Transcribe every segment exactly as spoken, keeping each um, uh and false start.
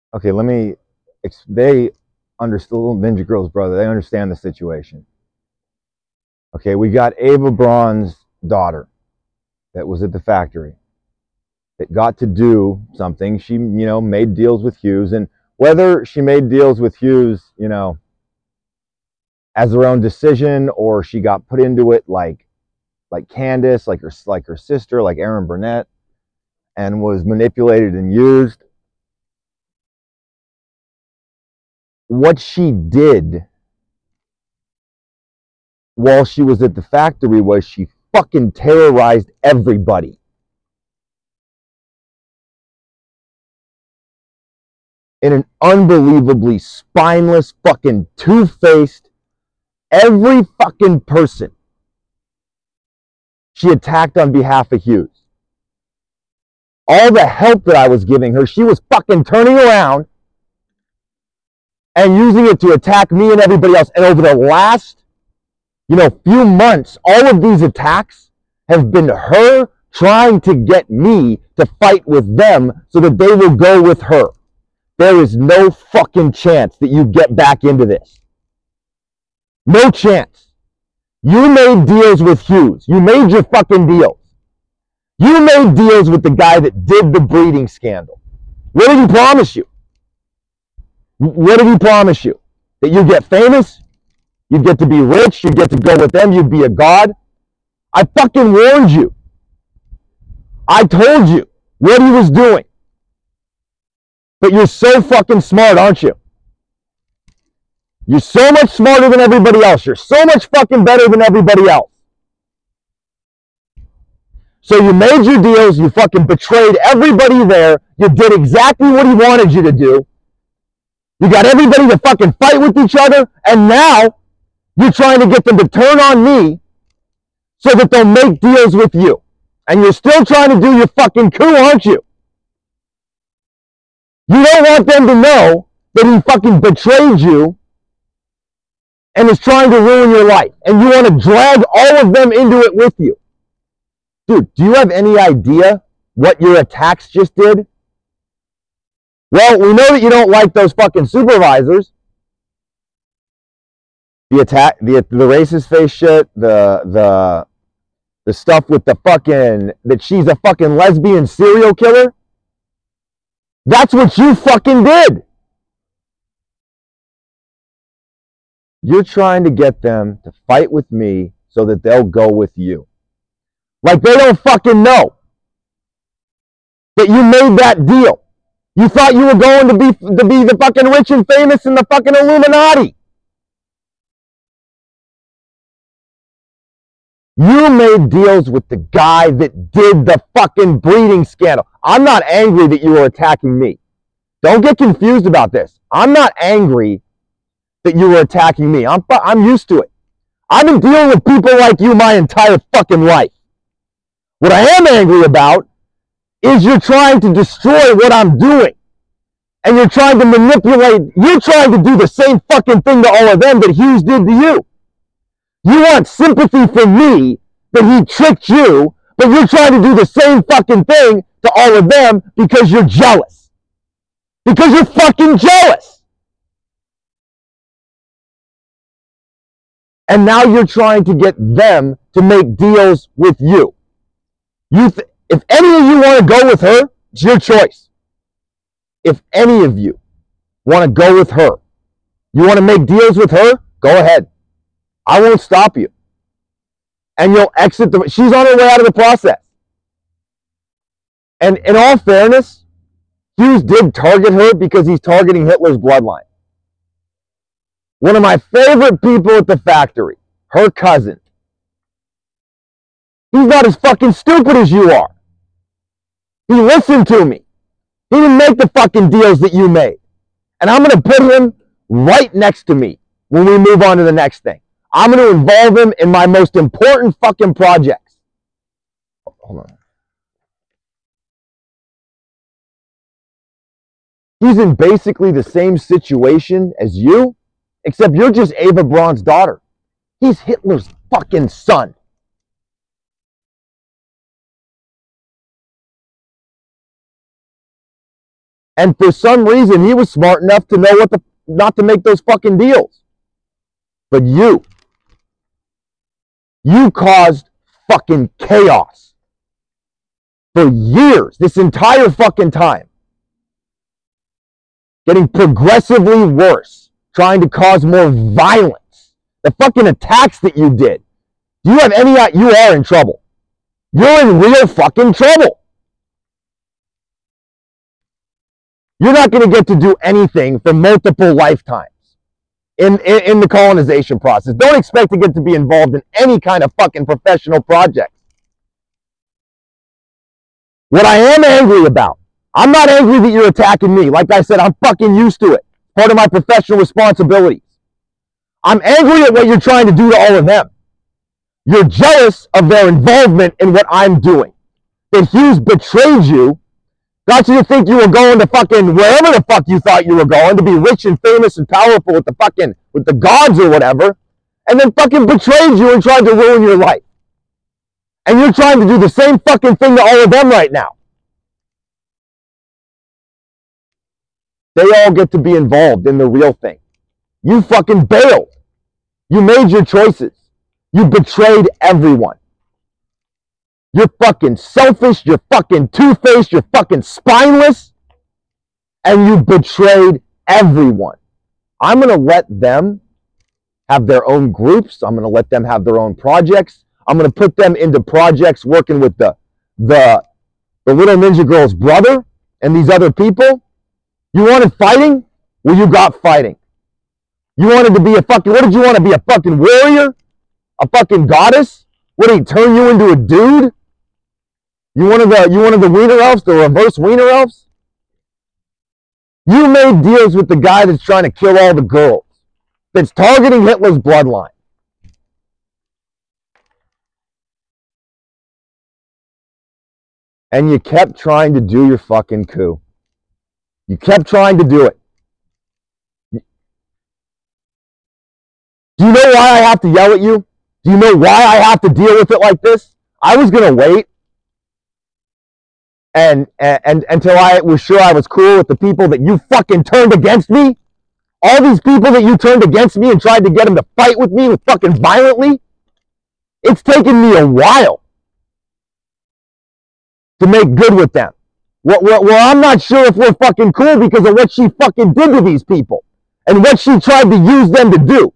Okay, let me. They understood, little Ninja Girl's brother. They understand the situation. Okay, we got Ava Braun's daughter that was at the factory that got to do something. She, you know, made deals with Hughes, and whether she made deals with Hughes, you know, as her own decision, or she got put into it like, like Candace, like her, like her sister, like Erin Burnett, and was manipulated and used. What she did while she was at the factory was she fucking terrorized everybody. In an unbelievably spineless, fucking two-faced, every fucking person she attacked on behalf of Hughes. All the help that I was giving her, she was fucking turning around and using it to attack me and everybody else. And over the last, you know, few months, all of these attacks have been her trying to get me to fight with them so that they will go with her. There is no fucking chance that you get back into this. No chance. You made deals with Hughes. You made your fucking deals. You made deals with the guy that did the breeding scandal. What did he promise you? What did he promise you? That you'd get famous? You'd get to be rich? You'd get to go with them? You'd be a god? I fucking warned you. I told you what he was doing. But you're so fucking smart, aren't you? You're so much smarter than everybody else. You're so much fucking better than everybody else. So you made your deals, you fucking betrayed everybody there, you did exactly what he wanted you to do. You got everybody to fucking fight with each other, and now you're trying to get them to turn on me so that they'll make deals with you. And you're still trying to do your fucking coup, aren't you? You don't want them to know that he fucking betrayed you and is trying to ruin your life. And you want to drag all of them into it with you. Dude, do you have any idea what your attacks just did? Well, we know that you don't like those fucking supervisors. The attack, the the racist face shit, the the the stuff with the fucking that she's a fucking lesbian serial killer. That's what you fucking did. You're trying to get them to fight with me so that they'll go with you. Like they don't fucking know that you made that deal. You thought you were going to be to be the fucking rich and famous in the fucking Illuminati. You made deals with the guy that did the fucking breeding scandal. I'm not angry that you were attacking me. Don't get confused about this. I'm not angry that you were attacking me. I'm I'm used to it. I've been dealing with people like you my entire fucking life. What I am angry about is you're trying to destroy what I'm doing. And you're trying to manipulate, you're trying to do the same fucking thing to all of them that Hughes did to you. You want sympathy from me that he tricked you, but you're trying to do the same fucking thing to all of them because you're jealous. Because you're fucking jealous. And now you're trying to get them to make deals with you. You, th- if any of you want to go with her, it's your choice. If any of you want to go with her, you want to make deals with her, go ahead. I won't stop you. And you'll exit the, she's on her way out of the process. And in all fairness, Hughes did target her because he's targeting Hitler's bloodline. One of my favorite people at the factory, her cousin. He's not as fucking stupid as you are. He listened to me. He didn't make the fucking deals that you made. And I'm going to put him right next to me when we move on to the next thing. I'm going to involve him in my most important fucking projects. Hold on. He's in basically the same situation as you, except you're just Ava Braun's daughter. He's Hitler's fucking son. And for some reason, he was smart enough to know what the, not to make those fucking deals. But you, you caused fucking chaos for years, this entire fucking time. Getting progressively worse, trying to cause more violence. The fucking attacks that you did. Do you have any, you are in trouble. You're in real fucking trouble. You're not going to get to do anything for multiple lifetimes in, in, in the colonization process. Don't expect to get to be involved in any kind of fucking professional project. What I am angry about, I'm not angry that you're attacking me. Like I said, I'm fucking used to it. Part of my professional responsibilities. I'm angry at what you're trying to do to all of them. You're jealous of their involvement in what I'm doing. That Hughes betrayed you, got you to think you were going to fucking wherever the fuck you thought you were going, to be rich and famous and powerful with the fucking, with the gods or whatever, and then fucking betrayed you and tried to ruin your life. And you're trying to do the same fucking thing to all of them right now. They all get to be involved in the real thing. You fucking bailed. You made your choices. You betrayed everyone. You're fucking selfish. You're fucking two-faced. You're fucking spineless. And you betrayed everyone. I'm going to let them have their own groups. I'm going to let them have their own projects. I'm going to put them into projects working with the, the, the Little Ninja Girl's brother and these other people. You wanted fighting? Well, you got fighting. You wanted to be a fucking, what did you want to be, a fucking warrior? A fucking goddess? What, did he turn you into a dude? You wanted the, you wanted the Wiener Elves, the reverse Wiener Elves? You made deals with the guy that's trying to kill all the girls. That's targeting Hitler's bloodline. And you kept trying to do your fucking coup. You kept trying to do it. Do you know why I have to yell at you? Do you know why I have to deal with it like this? I was going to wait and, and, and until I was sure I was cool with the people that you fucking turned against me. All these people that you turned against me and tried to get them to fight with me with fucking violently. It's taken me a while to make good with them. Well, well, well, I'm not sure if we're fucking cool because of what she fucking did to these people and what she tried to use them to do.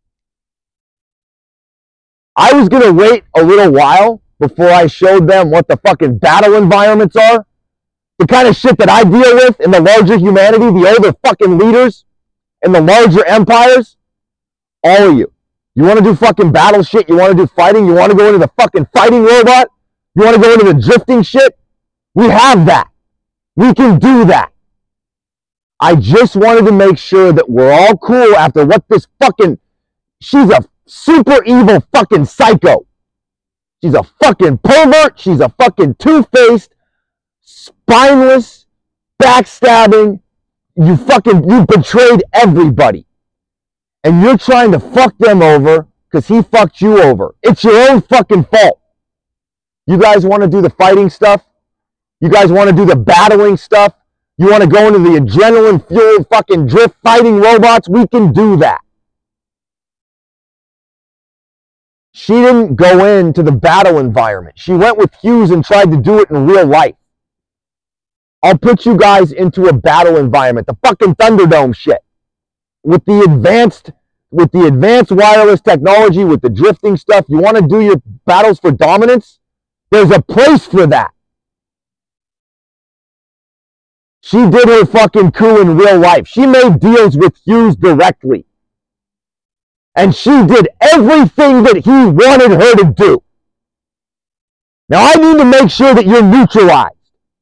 I was going to wait a little while before I showed them what the fucking battle environments are. The kind of shit that I deal with in the larger humanity, the older fucking leaders in the larger empires. All of you. You want to do fucking battle shit? You want to do fighting? You want to go into the fucking fighting robot? You want to go into the drifting shit? We have that. We can do that. I just wanted to make sure that we're all cool after what this fucking... She's a super evil fucking psycho. She's a fucking pervert. She's a fucking two-faced, spineless, backstabbing. You fucking... You betrayed everybody. And you're trying to fuck them over because he fucked you over. It's your own fucking fault. You guys want to do the fighting stuff? You guys want to do the battling stuff? You want to go into the adrenaline-fueled fucking drift fighting robots? We can do that. She didn't go into the battle environment. She went with Hughes and tried to do it in real life. I'll put you guys into a battle environment. The fucking Thunderdome shit. With the advanced, with the advanced wireless technology, with the drifting stuff. You want to do your battles for dominance? There's a place for that. She did her fucking coup in real life. She made deals with Hughes directly. And she did everything that he wanted her to do. Now I need to make sure that you're neutralized.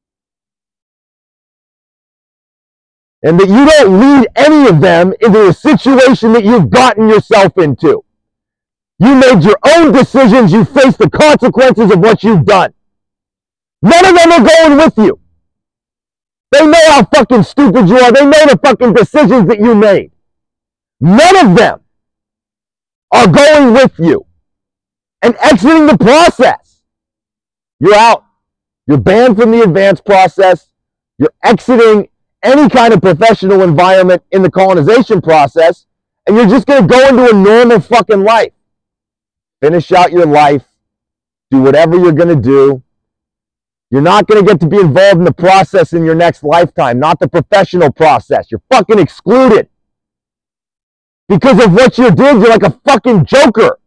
And that you don't lead any of them into a situation that you've gotten yourself into. You made your own decisions. You face the consequences of what you've done. None of them are going with you. They know how fucking stupid you are. They know the fucking decisions that you made. None of them are going with you and exiting the process. You're out. You're banned from the advanced process. You're exiting any kind of professional environment in the colonization process, and you're just going to go into a normal fucking life. Finish out your life. Do whatever you're going to do. You're not going to get to be involved in the process in your next lifetime, not the professional process. You're fucking excluded. Because of what you did, you're like a fucking joker.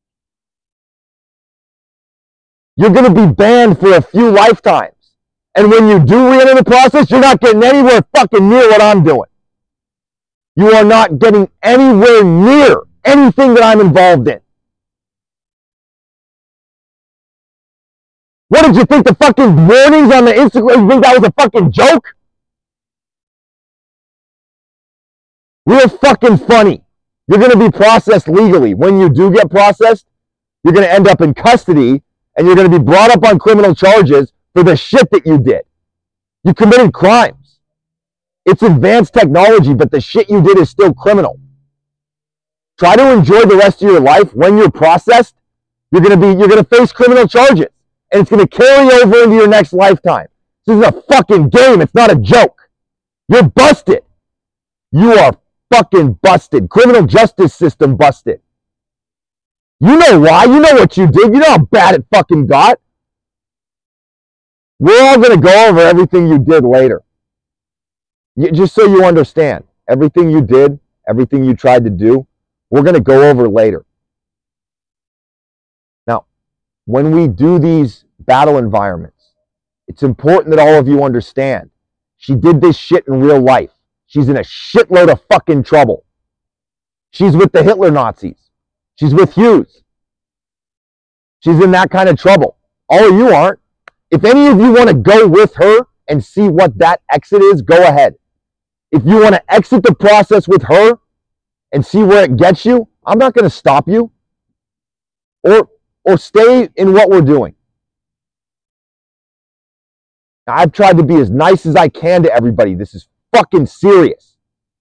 You're going to be banned for a few lifetimes. And when you do re-enter the process, you're not getting anywhere fucking near what I'm doing. You are not getting anywhere near anything that I'm involved in. What did you think, the fucking warnings on the Instagram, you think that was a fucking joke? Real fucking funny. You're going to be processed legally. When you do get processed, you're going to end up in custody, and you're going to be brought up on criminal charges for the shit that you did. You committed crimes. It's advanced technology, but the shit you did is still criminal. Try to enjoy the rest of your life. When you're processed, you're going to be, you're going to face criminal charges. And it's going to carry over into your next lifetime. This is a fucking game. It's not a joke. You're busted. You are fucking busted. Criminal justice system busted. You know why. You know what you did. You know how bad it fucking got. We're all going to go over everything you did later. You, just so you understand. Everything you did, everything you tried to do, we're going to go over later. When we do these battle environments, it's important that all of you understand. She did this shit in real life. She's in a shitload of fucking trouble. She's with the Hitler Nazis. She's with Hughes. She's in that kind of trouble. All of you aren't. If any of you want to go with her and see what that exit is, go ahead. If you want to exit the process with her and see where it gets you, I'm not going to stop you. Or Or stay in what we're doing. Now, I've tried to be as nice as I can to everybody. This is fucking serious.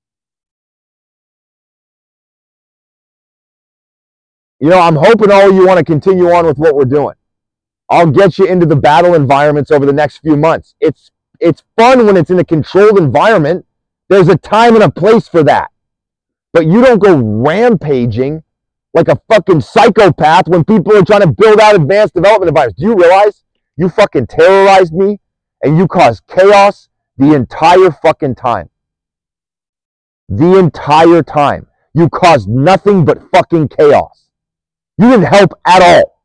You know, I'm hoping all of you want to continue on with what we're doing. I'll get you into the battle environments over the next few months. It's it's fun when it's in a controlled environment. There's a time and a place for that. But you don't go rampaging like a fucking psychopath when people are trying to build out advanced development environments. Do you realize you fucking terrorized me and you caused chaos the entire fucking time? The entire time. You caused nothing but fucking chaos. You didn't help at all.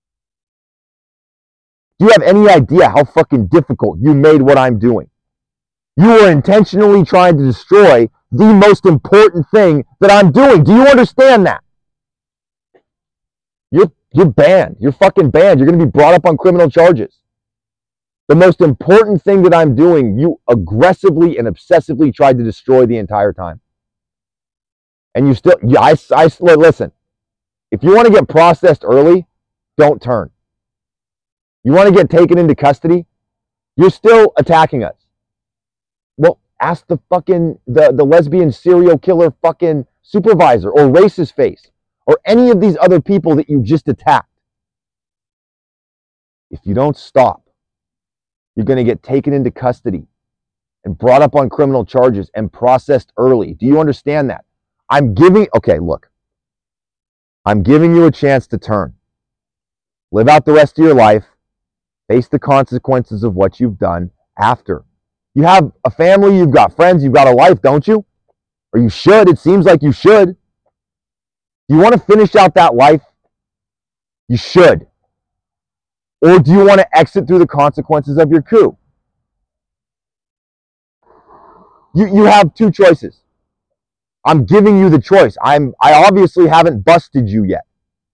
Do you have any idea how fucking difficult you made what I'm doing? You were intentionally trying to destroy the most important thing that I'm doing. Do you understand that? You're, you're banned. You're fucking banned. You're going to be brought up on criminal charges. The most important thing that I'm doing, you aggressively and obsessively tried to destroy the entire time. And you still, yeah, I, I, listen, if you want to get processed early, don't turn. You want to get taken into custody, you're still attacking us. Well, ask the fucking, the, the lesbian serial killer fucking supervisor or racist face. Or any of these other people that you just attacked. If you don't stop, you're going to get taken into custody and brought up on criminal charges and processed early. Do you understand that? I'm giving, okay, look. I'm giving you a chance to turn. Live out the rest of your life. Face the consequences of what you've done after. You have a family, you've got friends, you've got a life, don't you? Or you should. It seems like you should. You want to finish out that life? You should. Or do you want to exit through the consequences of your coup? You, you have two choices. I'm giving you the choice. I'm, I obviously haven't busted you yet.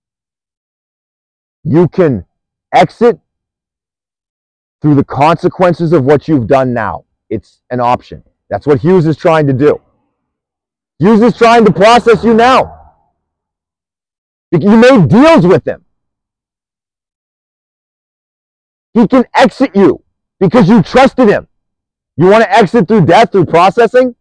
You can exit through the consequences of what you've done now. It's an option. That's what Hughes is trying to do. Hughes is trying to process you now. You made deals with him. He can exit you because you trusted him. You want to exit through death, through processing?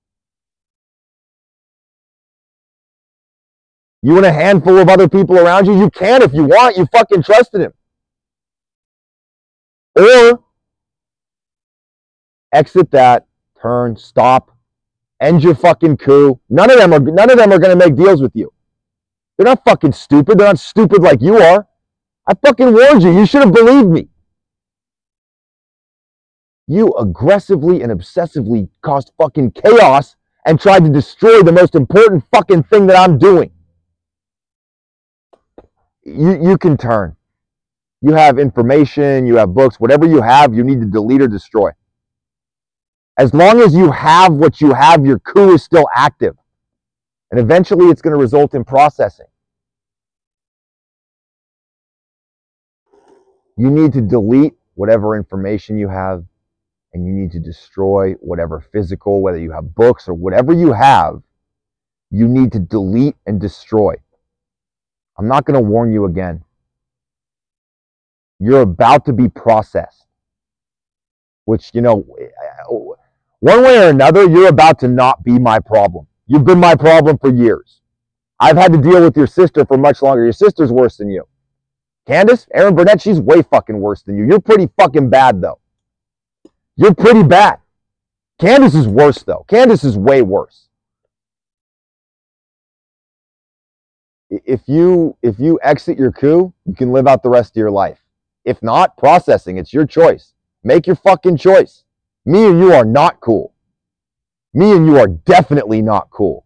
You and a handful of other people around you? You can if you want. You fucking trusted him. Or exit that turn, stop, end your fucking coup. None of them are none of them are gonna make deals with you. They're not fucking stupid. They're not stupid like you are. I fucking warned you. You should have believed me. You aggressively and obsessively caused fucking chaos and tried to destroy the most important fucking thing that I'm doing. You, you can turn. You have information, you have books, whatever you have, you need to delete or destroy. As long as you have what you have, your coup is still active. And eventually it's going to result in processing. You need to delete whatever information you have, and you need to destroy whatever physical, whether you have books or whatever you have, you need to delete and destroy. I'm not going to warn you again. You're about to be processed, which, you know, one way or another, you're about to not be my problem. You've been my problem for years. I've had to deal with your sister for much longer. Your sister's worse than you. Candace, Erin Burnett, she's way fucking worse than you. You're pretty fucking bad, though. You're pretty bad. Candace is worse, though. Candace is way worse. If you, if you exit your coup, you can live out the rest of your life. If not, processing, it's your choice. Make your fucking choice. Me and you are not cool. Me and you are definitely not cool.